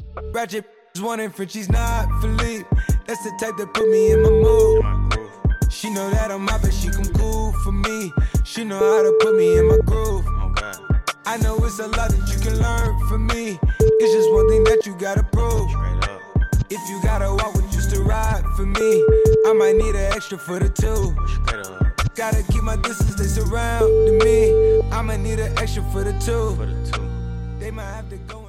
Ratchet wanting Frenchie's not Philippe. That's the type that put me in my mood. She know that I'm out, but she come cool for me. She know how to put me in my groove. I know it's a lot that you can learn from me. It's just one thing that you gotta prove. If you gotta walk with just to ride for me, I might need an extra for the two. Gotta keep my distance, they surround me. I might need an extra for the two. They might have to go